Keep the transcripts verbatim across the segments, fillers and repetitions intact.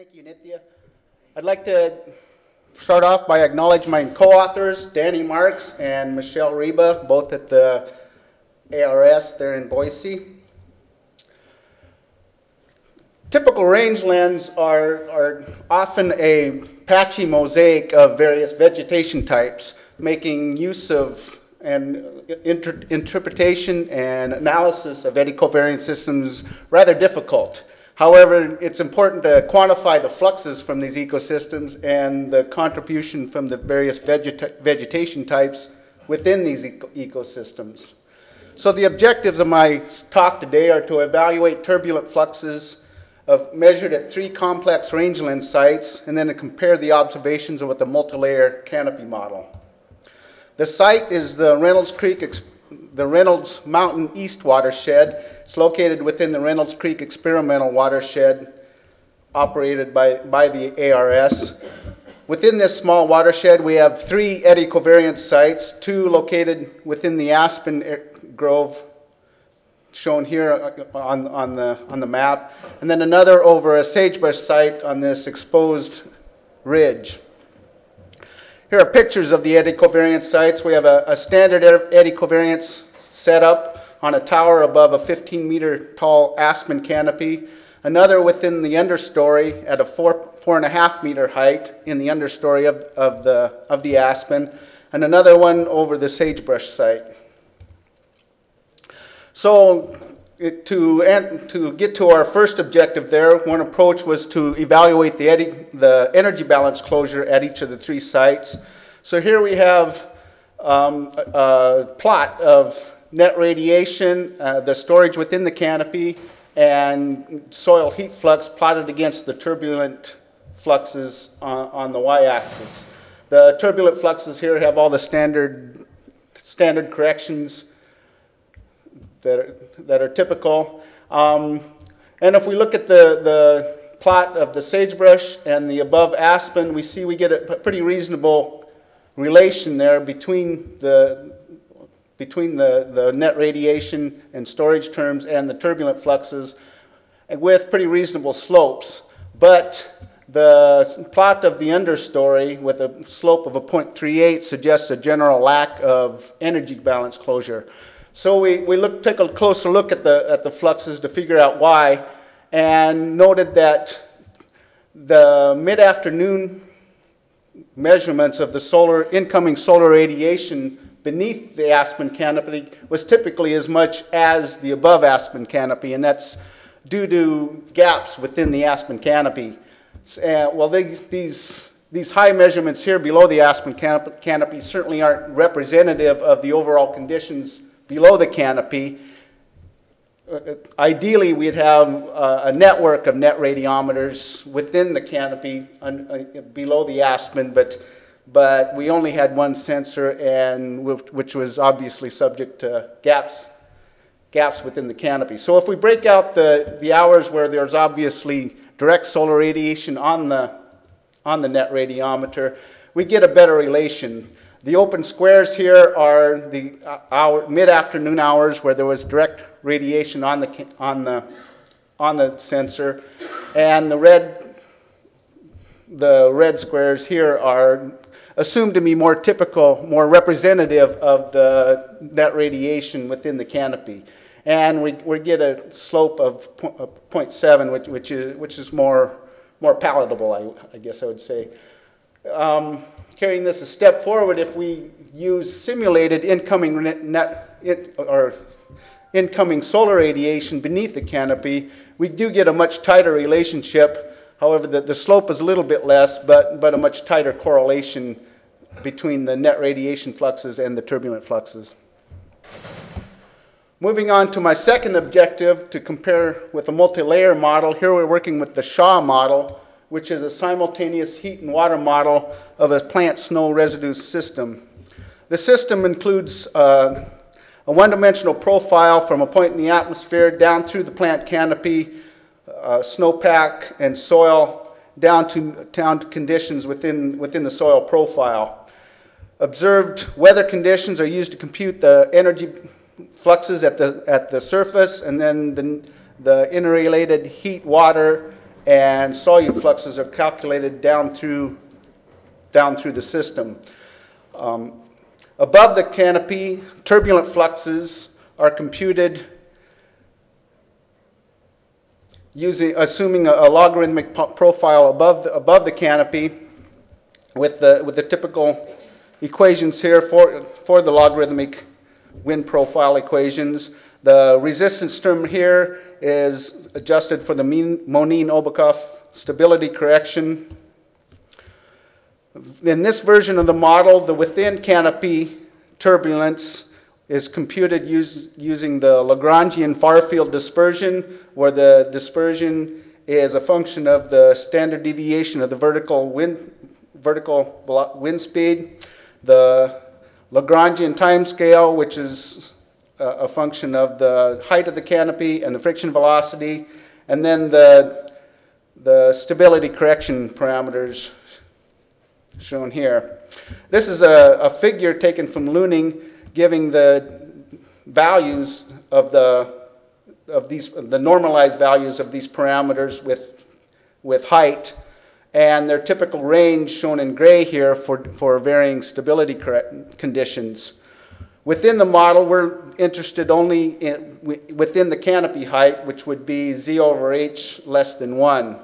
Thank you, Nithya. I'd like to start off by acknowledging my co-authors, Danny Marks and Michelle Reba, both at the A R S there in Boise. Typical rangelands are, are often a patchy mosaic of various vegetation types, making use of and inter interpretation and analysis of eddy covariance systems rather difficult. However, it's important to quantify the fluxes from these ecosystems and the contribution from the various vegeta vegetation types within these eco ecosystems. So the objectives of my talk today are to evaluate turbulent fluxes of measured at three complex rangeland sites, and then to compare the observations with the multi-layer canopy model. The site is the Reynolds Creek, the Reynolds Mountain East watershed. It's located within the Reynolds Creek Experimental Watershed, operated by, by the A R S. Within this small watershed, we have three eddy covariance sites, two located within the Aspen Grove, shown here on, on, the, on the map, and then another over a sagebrush site on this exposed ridge. Here are pictures of the eddy covariance sites. We have a, a standard eddy covariance setup on a tower above a fifteen meter tall aspen canopy, another within the understory at a four, four and a half meter height in the understory of, of, the, of the aspen, and another one over the sagebrush site. So it, to, and, to get to our first objective there, one approach was to evaluate the, eddy, the energy balance closure at each of the three sites. So here we have um, a, a plot of net radiation, uh, the storage within the canopy, and soil heat flux plotted against the turbulent fluxes on, on the y-axis. The turbulent fluxes here have all the standard, standard corrections that are, that are typical. Um, and if we look at the, the plot of the sagebrush and the above aspen, we see we get a pretty reasonable relation there between the, between the, the net radiation and storage terms and the turbulent fluxes, and with pretty reasonable slopes. But the plot of the understory with a slope of a zero point three eight suggests a general lack of energy balance closure. So we, we look, take a closer look at the, at the fluxes to figure out why, and noted that the mid-afternoon measurements of the solar, incoming solar radiation beneath the aspen canopy was typically as much as the above aspen canopy, and that's due to gaps within the aspen canopy. Uh, well, these, these, these high measurements here below the aspen canop canopy certainly aren't representative of the overall conditions below the canopy. Uh, ideally, we'd have uh, a network of net radiometers within the canopy un, uh, below the aspen, but, but we only had one sensor, and which was obviously subject to gaps, gaps within the canopy. So if we break out the, the hours where there's obviously direct solar radiation on the, on the net radiometer, we get a better relation. The open squares here are the hour, mid-afternoon hours where there was direct radiation on the, on the, on the sensor, and the red, the red squares here are assumed to be more typical, more representative of the net radiation within the canopy. And we, we get a slope of zero point seven, which, which, is, which is more, more palatable, I, I guess I would say. Um, carrying this a step forward, if we use simulated incoming net, net it, or incoming solar radiation beneath the canopy, we do get a much tighter relationship. However, the, the slope is a little bit less, but, but a much tighter correlation between the net radiation fluxes and the turbulent fluxes. Moving on to my second objective, to compare with a multi-layer model. Here we're working with the Shaw model, which is a simultaneous heat and water model of a plant snow residue system. The system includes uh, a one-dimensional profile from a point in the atmosphere down through the plant canopy, uh, snowpack, and soil, down to, down to conditions within, within the soil profile. Observed weather conditions are used to compute the energy fluxes at the, at the surface, and then the, the interrelated heat, water, and solute fluxes are calculated down through, down through the system. Um, above the canopy, turbulent fluxes are computed using, assuming a, a logarithmic profile above the, above the canopy with the, with the typical equations here for, for the logarithmic wind profile equations. The resistance term here is adjusted for the Monine-Obukhov stability correction. In this version of the model, the within canopy turbulence is computed use, using the Lagrangian far-field dispersion, where the dispersion is a function of the standard deviation of the vertical wind, vertical wind speed, the Lagrangian time scale, which is a function of the height of the canopy and the friction velocity, and then the, the stability correction parameters shown here. This is a, a figure taken from Looning giving the values of the of these the normalized values of these parameters with with height, and their typical range shown in gray here for, for varying stability conditions. Within the model, we're interested only in, within the canopy height, which would be Z over H less than one.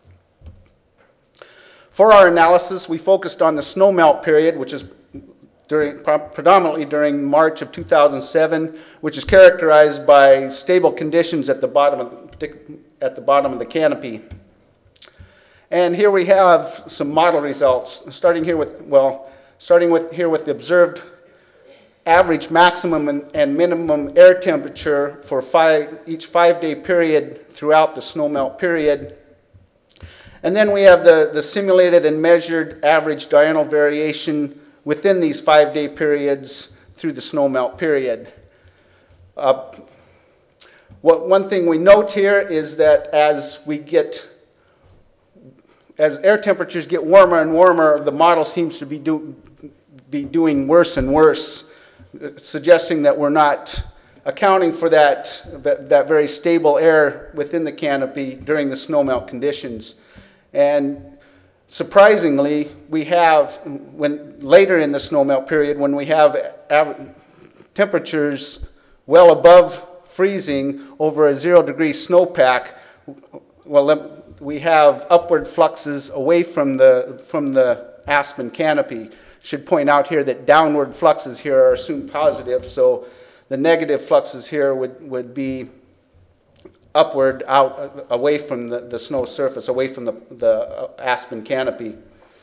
For our analysis, we focused on the snowmelt period, which is during, predominantly during March of two thousand seven, which is characterized by stable conditions at the bottom of the, at the bottom of the canopy. And here we have some model results, starting here with, well, starting with here with the observed average maximum and, and minimum air temperature for five, each five-day period throughout the snowmelt period. And then we have the, the simulated and measured average diurnal variation within these five-day periods through the snowmelt period. Uh, what, one thing we note here is that as we get, as air temperatures get warmer and warmer, the model seems to be, do, be doing worse and worse, suggesting that we're not accounting for that, that, that very stable air within the canopy during the snowmelt conditions. And surprisingly, we have, when later in the snowmelt period, when we have temperatures well above freezing over a zero degree snowpack, well, we have upward fluxes away from the, from the aspen canopy. Should point out here that downward fluxes here are assumed positive, so the negative fluxes here would, would be upward out away from the, the snow surface, away from the, the aspen canopy.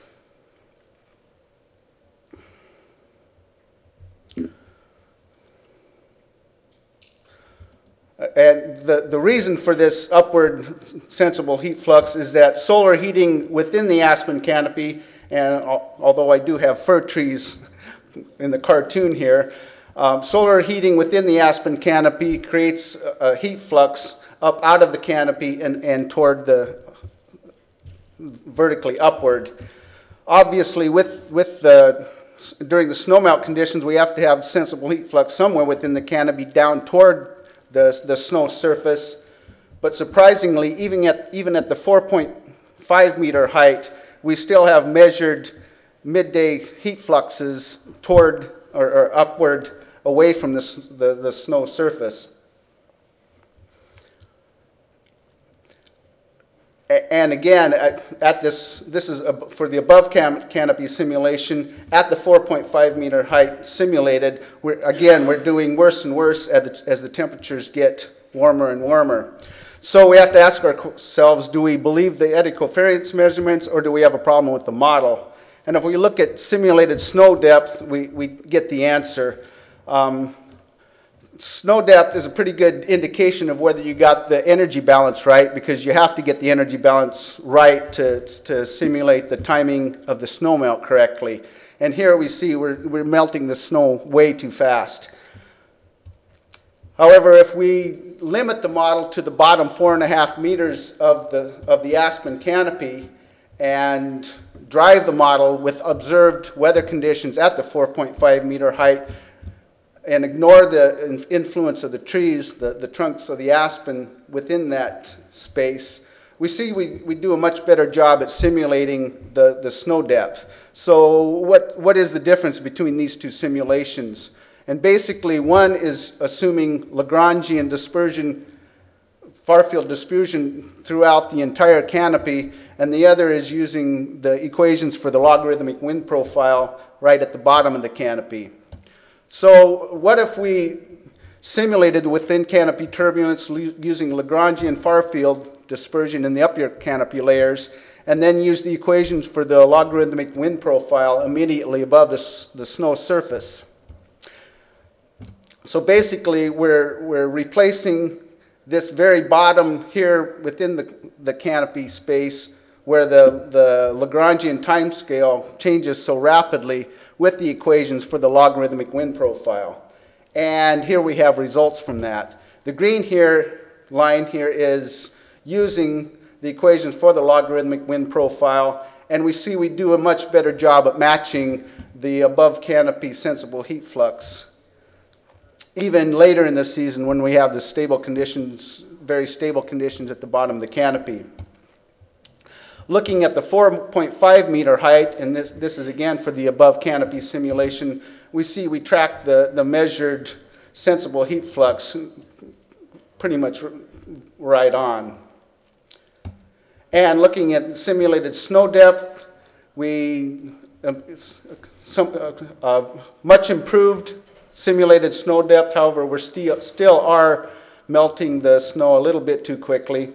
And the, the reason for this upward sensible heat flux is that solar heating within the aspen canopy, and although I do have fir trees in the cartoon here, um, solar heating within the aspen canopy creates a, a heat flux up out of the canopy and, and toward the vertically upward. Obviously, with, with the, during the snowmelt conditions, we have to have sensible heat flux somewhere within the canopy down toward the, the snow surface. But surprisingly, even at, even at the four point five meter height, we still have measured midday heat fluxes toward or, or upward away from the, the, the snow surface. And again, at, at this, this is a, for the above cam, canopy simulation, at the four point five meter height simulated, we're, again, we're doing worse and worse as the, as the temperatures get warmer and warmer. So we have to ask ourselves, do we believe the eddy covariance measurements, or do we have a problem with the model? And if we look at simulated snow depth, we, we get the answer. Um, Snow depth is a pretty good indication of whether you got the energy balance right, because you have to get the energy balance right to, to simulate the timing of the snowmelt correctly. And here we see we're, we're melting the snow way too fast. However, if we limit the model to the bottom four and a half meters of the, of the aspen canopy and drive the model with observed weather conditions at the four point five meter height, and ignore the influence of the trees, the, the trunks of the aspen within that space, we see we, we do a much better job at simulating the, the snow depth. So what, what is the difference between these two simulations? And basically one is assuming Lagrangian dispersion, far-field dispersion throughout the entire canopy, and the other is using the equations for the logarithmic wind profile right at the bottom of the canopy. So what if we simulated within canopy turbulence using Lagrangian far-field dispersion in the upper canopy layers, and then use the equations for the logarithmic wind profile immediately above the, the snow surface? So basically we're, we're replacing this very bottom here within the, the canopy space where the, the Lagrangian time scale changes so rapidly with the equations for the logarithmic wind profile. And here we have results from that. The green here, line here is using the equations for the logarithmic wind profile, and we see we do a much better job at matching the above canopy sensible heat flux even later in the season when we have the stable conditions, very stable conditions at the bottom of the canopy. Looking at the four point five meter height, and this, this is again for the above canopy simulation, we see we track the, the measured sensible heat flux pretty much right on. And looking at simulated snow depth, we uh, some uh, uh, much improved simulated snow depth. However, we're still still are melting the snow a little bit too quickly.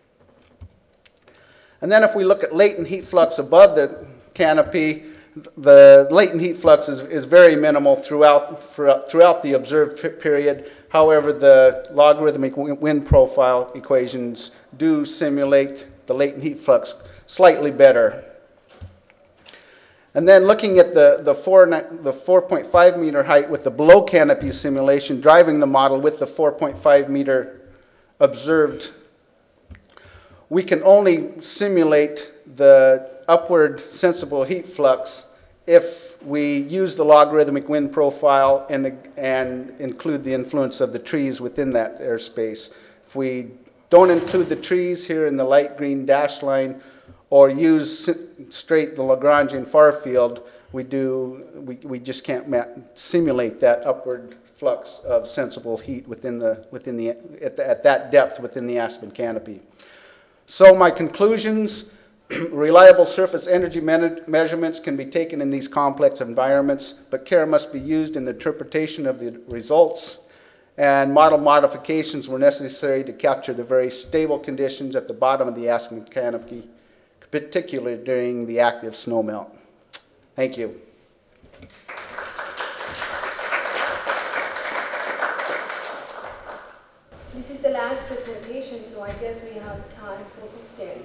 And then if we look at latent heat flux above the canopy, the latent heat flux is, is very minimal throughout, throughout, throughout the observed period. However, the logarithmic wind profile equations do simulate the latent heat flux slightly better. And then looking at the, the, four, the four point five meter height with the below canopy simulation, driving the model with the four point five meter observed, we can only simulate the upward sensible heat flux if we use the logarithmic wind profile and, and include the influence of the trees within that airspace. If we don't include the trees here in the light green dashed line, or use straight the Lagrangian far field, we do we, we just can't simulate that upward flux of sensible heat within the within the at, the at that depth within the aspen canopy. So my conclusions: reliable surface energy measurements can be taken in these complex environments, but care must be used in the interpretation of the results, and model modifications were necessary to capture the very stable conditions at the bottom of the aspen canopy, particularly during the active snowmelt. Thank you. This is the last presentation, so I guess we have time for questions.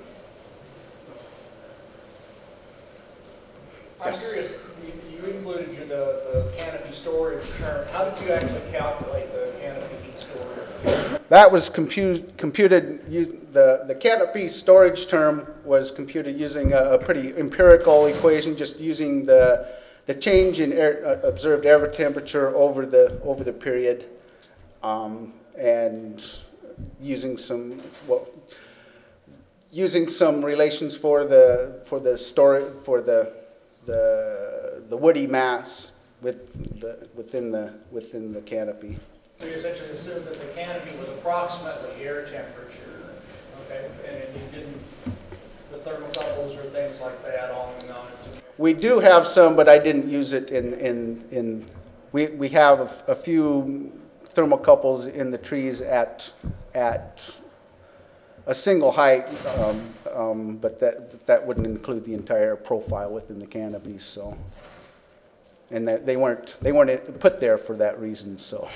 I'm curious, you, you included the, the canopy storage term. How did you actually calculate the canopy heat storage? That was compu computed, the, the canopy storage term was computed using a, a pretty empirical equation, just using the, the change in air, uh, observed air temperature over the, over the period, um, and using some, well, using some relations for the, for the story, for the, the, the woody mass with the, within the, within the canopy. So you essentially assumed that the canopy was approximately air temperature, okay, and you didn't, the thermocouples or things like that on and on. We do have some, but I didn't use it in, in, in we, we have a, a few thermocouples in the trees at, at a single height, um, um, but that, that wouldn't include the entire profile within the canopy, so. And that they weren't, they weren't put there for that reason, so.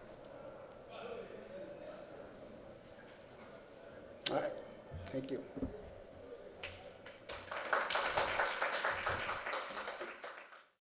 All right, thank you.